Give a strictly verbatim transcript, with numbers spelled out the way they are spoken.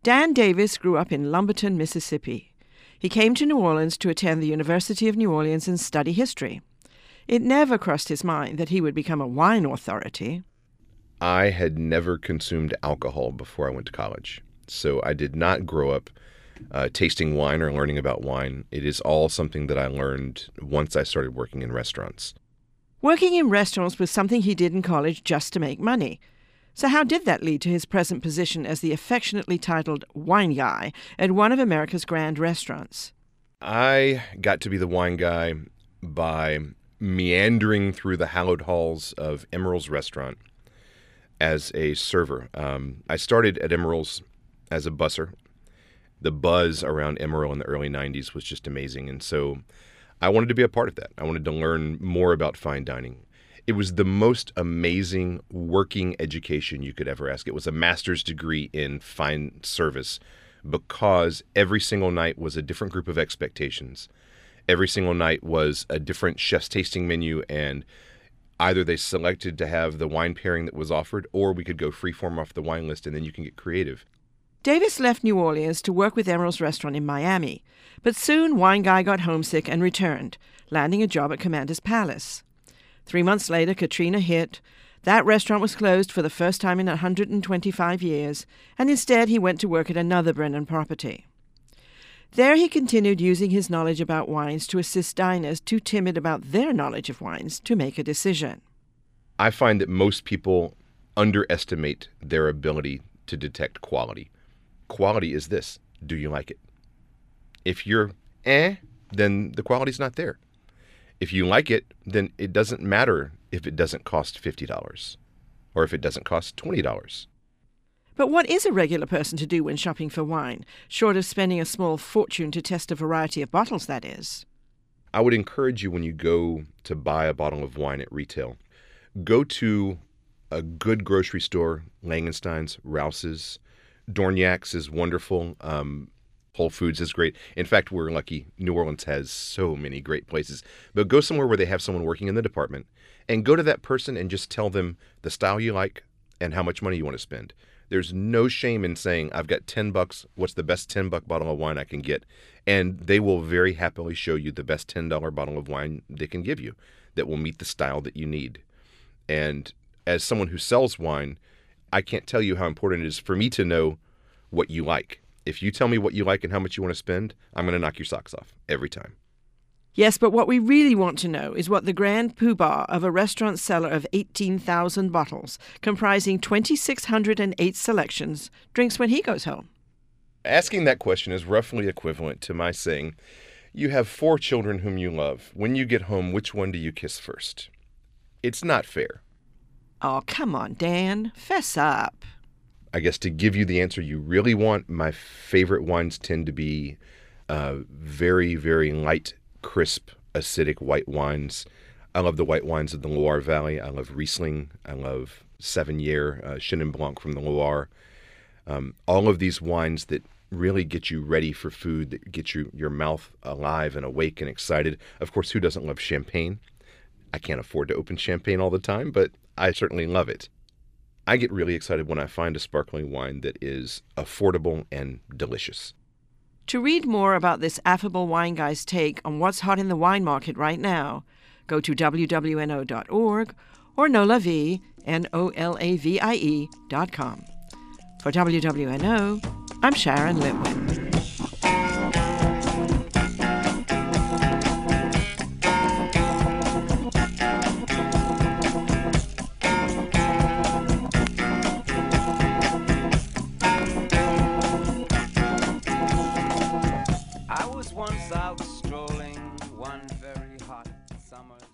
Dan Davis grew up in Lumberton, Mississippi. He came to New Orleans to attend the University of New Orleans and study history. It never crossed his mind that he would become a wine authority. I had never consumed alcohol before I went to college, so I did not grow up uh, tasting wine or learning about wine. It is all something that I learned once I started working in restaurants. Working in restaurants was something he did in college just to make money. So how did that lead to his present position as the affectionately titled wine guy at one of America's grand restaurants? I got to be the wine guy by meandering through the hallowed halls of Emeril's restaurant as a server. Um, I started at Emeril's as a busser. The buzz around Emeril in the early nineties was just amazing, and so I wanted to be a part of that. I wanted to learn more about fine dining. It was the most amazing working education you could ever ask. It was a master's degree in fine service because every single night was a different group of expectations. Every single night was a different chef's tasting menu, and either they selected to have the wine pairing that was offered, or we could go freeform off the wine list, and then you can get creative. Davis left New Orleans to work with Emeril's restaurant in Miami, but soon Wine Guy got homesick and returned, landing a job at Commander's Palace. Three months later, Katrina hit. That restaurant was closed for the first time in one hundred twenty-five years, and instead he went to work at another Brennan property. There he continued using his knowledge about wines to assist diners too timid about their knowledge of wines to make a decision. I find that most people underestimate their ability to detect quality. Quality is this: do you like it? If you're eh, then the quality's not there. If you like it, then it doesn't matter if it doesn't cost fifty dollars or if it doesn't cost twenty dollars. But what is a regular person to do when shopping for wine, short of spending a small fortune to test a variety of bottles, that is? I would encourage you, when you go to buy a bottle of wine at retail, go to a good grocery store, Langenstein's, Rouse's. Dorniak's is wonderful. Um, Whole Foods is great. In fact, we're lucky. New Orleans has so many great places. But go somewhere where they have someone working in the department and go to that person and just tell them the style you like and how much money you want to spend. There's no shame in saying, I've got ten bucks. What's the best ten buck bottle of wine I can get? And they will very happily show you the best ten dollar bottle of wine they can give you that will meet the style that you need. And as someone who sells wine, I can't tell you how important it is for me to know what you like. If you tell me what you like and how much you want to spend, I'm going to knock your socks off every time. Yes, but what we really want to know is what the grand poobah of a restaurant seller of eighteen thousand bottles, comprising two thousand six hundred eight selections, drinks when he goes home. Asking that question is roughly equivalent to my saying, you have four children whom you love. When you get home, which one do you kiss first? It's not fair. Oh, come on, Dan. Fess up. I guess to give you the answer you really want, my favorite wines tend to be uh, very, very light, crisp, acidic white wines. I love the white wines of the Loire Valley. I love Riesling. I love Sauvignon, uh, Chenin Blanc from the Loire. Um, all of these wines that really get you ready for food, that get you, your mouth alive and awake and excited. Of course, who doesn't love champagne? I can't afford to open champagne all the time, but I certainly love it. I get really excited when I find a sparkling wine that is affordable and delicious. To read more about this affable wine guy's take on what's hot in the wine market right now, go to w w n o dot org or nolavie, N O L A V I E, dot com. For W W N O, I'm Sharon Litwin. I was once out strolling one very hot summer